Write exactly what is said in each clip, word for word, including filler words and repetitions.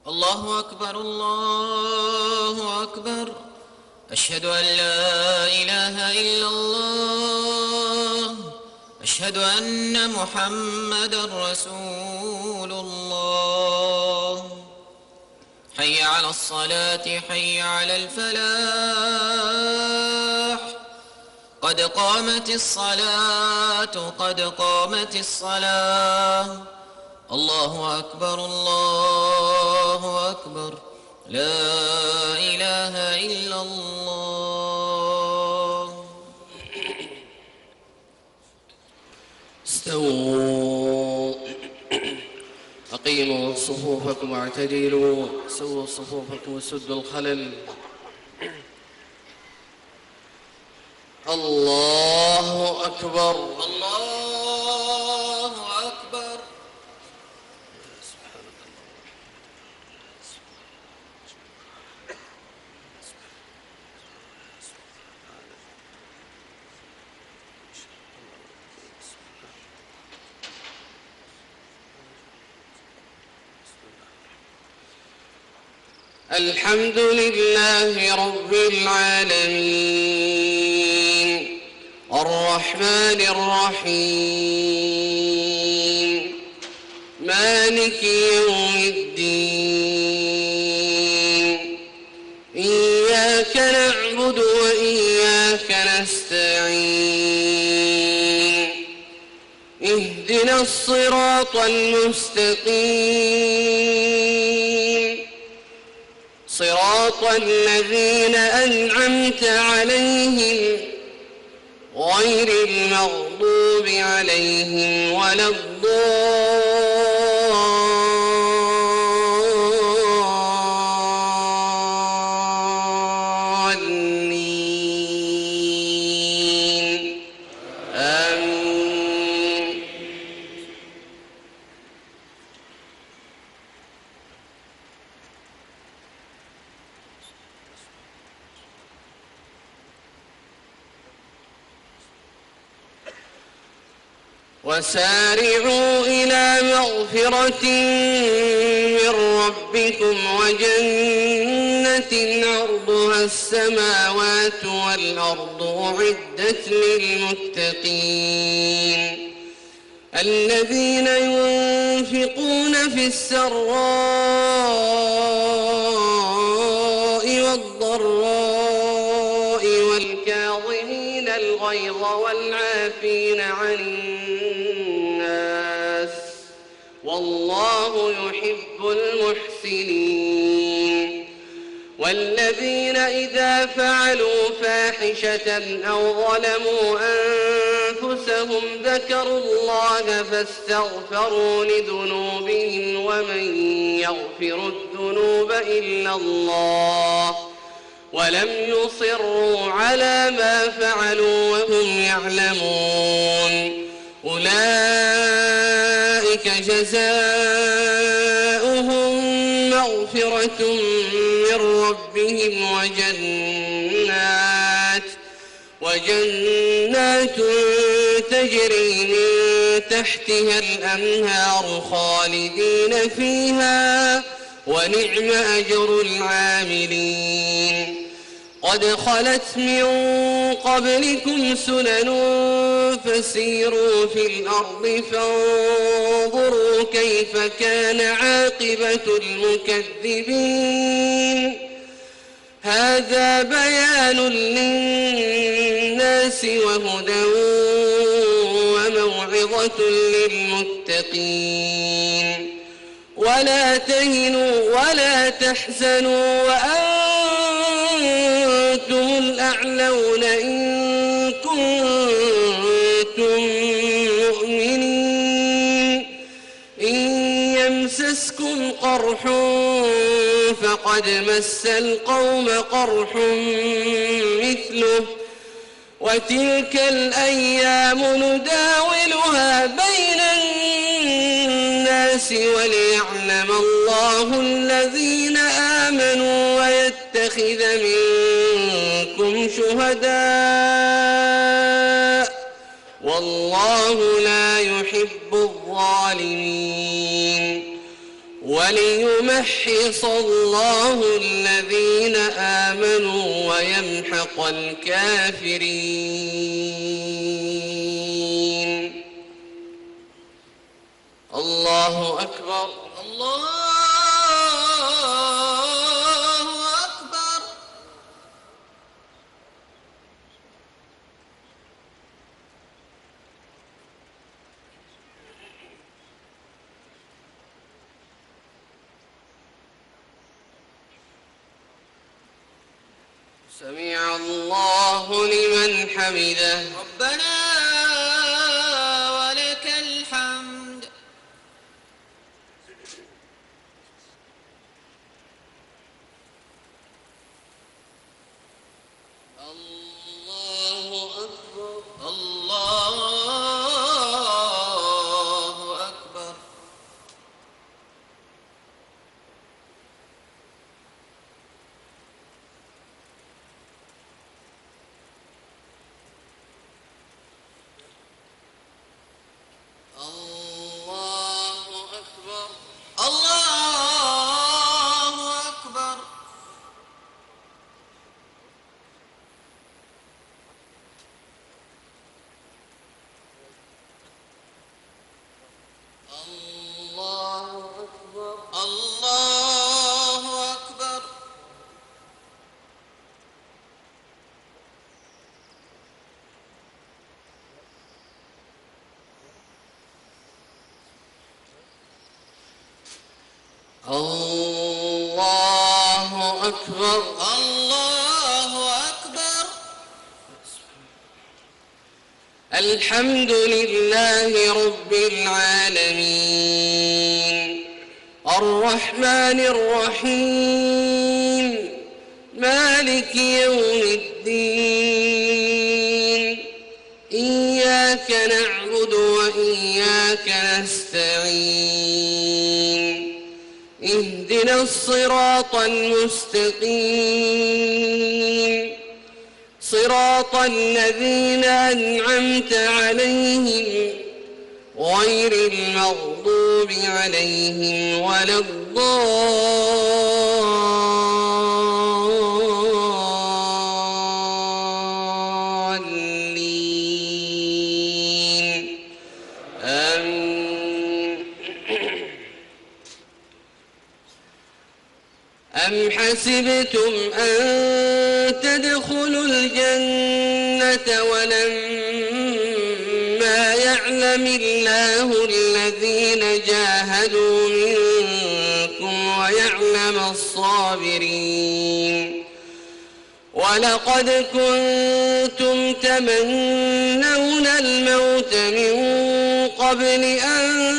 الله أكبر الله أكبر. أشهد أن لا إله إلا الله. أشهد أن محمدًا رسول الله. حي على الصلاة حي على الفلاح. قد قامت الصلاة قد قامت الصلاة. الله أكبر الله أكبر. لا إله إلا الله. استووا أقيموا صفوفكم واعتدلوا. سووا صفوفكم وسدوا الخلل. الله أكبر الله أكبر. الحمد لله رب العالمين الرحمن الرحيم مالك يوم الدين. إياك نعبد وإياك نستعين. اهدنا الصراط المستقيم صراط الذين أنعمت عليهم غير المغضوب عليهم ولا الضالين. آمين. وسارعوا إلى مغفرة من ربكم وجنة عرضها السماوات والأرض أعدت للمتقين الذين ينفقون في السراء والضراء والكاظمين الغيظ والعافين عن الناس والله يحب المحسنين. والذين إذا فعلوا فاحشة أو ظلموا أنفسهم ذكروا الله فاستغفروا لذنوبهم ومن يغفر الذنوب إلا الله ولم يصروا على ما فعلوا وهم يعلمون. أولئك جزاؤهم مغفرة من ربهم وجنات وجنات تجري من تحتها الأنهار خالدين فيها ونعم أجر العاملين. قد خلت من قبلكم سنن فسيروا في الأرض فانظروا كيف كان عاقبة المكذبين. هذا بيان للناس وهدى وموعظة للمتقين. ولا تهنوا ولا تحزنوا وأنتم الأعلون إن كنتم مؤمنين. إن يمسسكم قرح فقد مس القوم قرح مثله وتلك الأيام نداولها بين الناس وليعلم الله الذين آمنوا ويتخذ منكم شهداء والله لا يحب الظالمين. وليمحص الله الذين آمنوا ويمحق الكافرين. الله أكبر. الله أكبر. سمع الله لمن حمده. ربنا ولك الحمد. الله أكبر. الله أكبر. الله أكبر. الله أكبر. الله أكبر. الله أكبر. الله أكبر. الله أكبر. الحمد لله رب العالمين الرحمن الرحيم مالك يوم الدين إياك نعبد وإياك نستعين اهدنا الصراط المستقيم صراط الذين أنعمت عليهم غير المغضوب عليهم ولا الضالين آمين. أم حسبتم أن تدخلوا الجنة ولما يعلم الله الذين جاهدوا منكم ويعلم الصابرين ولقد كنتم تمنون الموت من قبل أن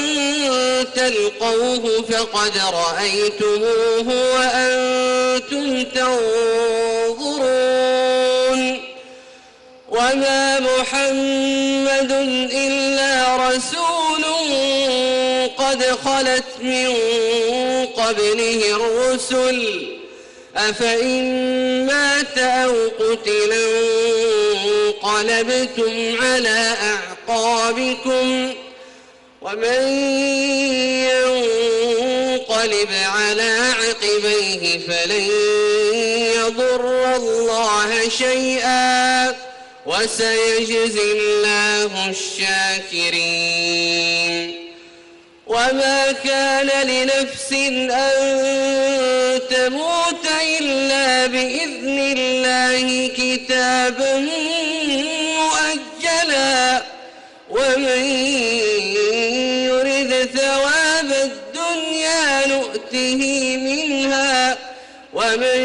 تلقوه فقد رأيتموه وأنتم تنظرون وما محمد إلا رسول قد خلت من قبله الرسل أفإن مات أو قتلا انقلبتم على أعقابكم ومن ينقلب على عقبيه فلن يضر الله شيئا وسيجزي الله الشاكرين. وما كان لنفس أن تموت إلا بإذن الله كتابا مؤجلا ومن يرد ثواب الدنيا نؤته منها ومن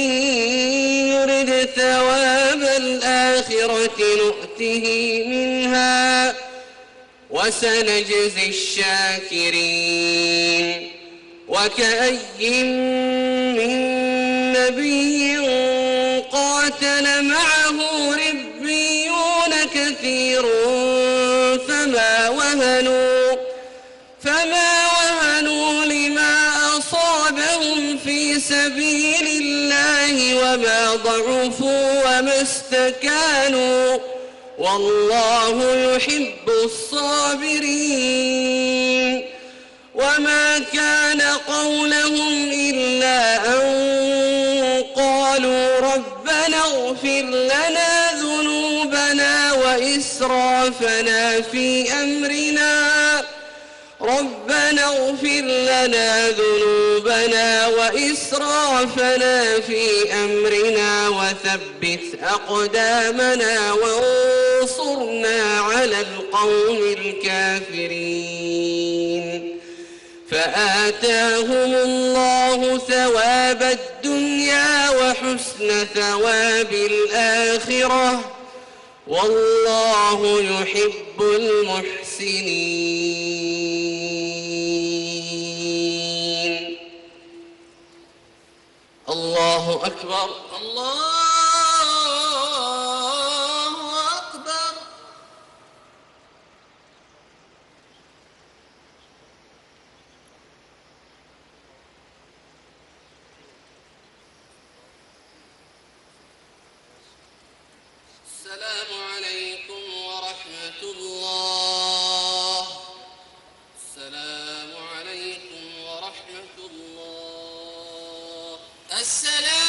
يرد ثواب الآخرة نؤته منها وسنجزي الشاكرين. وكأي من نبي قاتل معه ربيون كثير فما وهنوا فما وهنوا لما أصابهم في سبيل الله وما ضعفوا وما استكانوا والله يحب الصابرين. وما وما كان قولهم إلا أن قالوا ربنا اغفر لنا ذنوبنا وإسرافنا في أمرنا ربنا اغفر لنا ذنوبنا وإسرافنا في أمرنا وثبت أقدامنا وانصرنا على القوم الكافرين فآتاهم الله ثواب الدنيا وحسن ثواب الآخرة والله يحب المحسنين. الله أكبر. الله أكبر. السلام عليكم ورحمة الله. السلام عليكم ورحمة الله. السلام